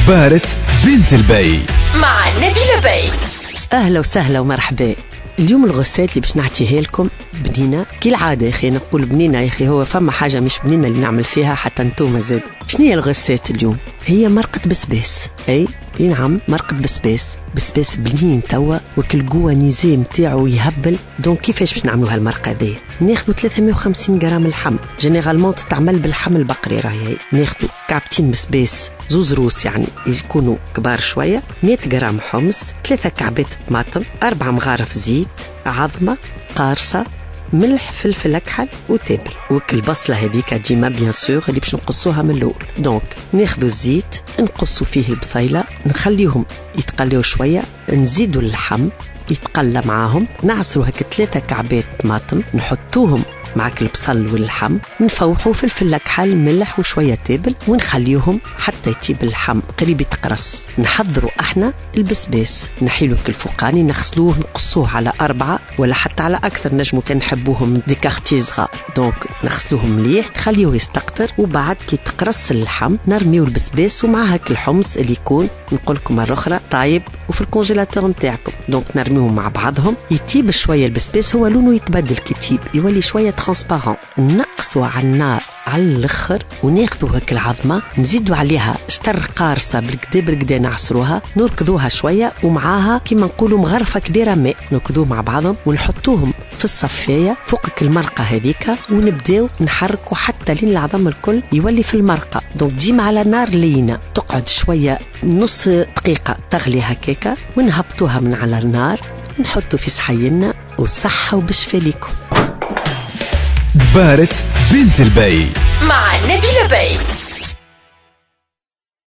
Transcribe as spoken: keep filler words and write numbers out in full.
دبارة بنت البي مع نبيلة بي. أهلا وسهلا ومرحبا. اليوم الغسات اللي باش نعطيها لكم بنينة كالعادة. يا أخي نقول بنينة يا أخي، هو فما حاجة مش بنينة اللي نعمل فيها حتى انتوما زاد. شنية الغسات اليوم؟ هي مرقة بسباس. أي نعم، مرقة بسباس. بسباس بنين توا وكل قوة نيزي متاعو يهبل. دونك كيفاش باش نعملوا هالمرقة دي؟ ناخذوا ثلاثمية وخمسين جرام اللحم، جينيرالمون تتعمل باللحم البقري راهي. ناخذوا كعبتين بسباس، زوز روس يعني يكونوا كبار شوية، مية جرام حمص، ثلاثة كعبات طماطم، أربعة مغارف زيت، عظمة، قارصة، ملح، فلفل أكحل وتابل. وكل بصلة هذيك ديما بيان سور اللي باش نقصوها من الأول. دونك ناخذوا الزيت نقصوا فيه البصيلة، نخليهم يتقليوا شوية، نزيدوا اللحم يتقلى معاهم، نعصروا هكا ثلاثة كعبات طماطم نحطوهم معك البصل واللحم، نفوحوا فلفل أكحل ملح وشوية تابل ونخليهم حتى يطيب اللحم قريب يتقرص. نحضروا احنا البسباس، نحيلو الفوقاني نغسلوه نقصوه على أربعة ولا حتى على أكثر، نجمو كان نحبوهم ديكارتي صغار. دونك نغسلوه مليح، نخليوه يستقطر، وبعد كي تقرص اللحم نرميو البسباس ومعها الحمص اللي يكون نقولكم مرة أخرى طايب وفي الكونجيلاتور نتاعكم. دونك نرميوهم مع بعضهم، يطيب شوية البسباس، هو لونه يتبدل كي يولي شوية ترانسبارون. نقصوا على النار على الاخر وناخذوا هك العظمه نزيدوا عليها شطر قارصه بالكدا بالكدا نعصروها، نركضوها شويه ومعاها كيما نقولوا مغرفه كبيره ماء، نركضوه مع بعضهم ونحطوهم في الصفايه فوقك المرقه هذيك، ونبداو نحركوا حتى لين العظم الكل يولي في المرقه. دونك ديما على نار لينه، تقعد شويه نص دقيقه تغلي هكاكا، ونهبطوها من على النار، نحطوا في صحينا وصحه وبشفى لكم. دبارة بنت البي مع نبيلة بي.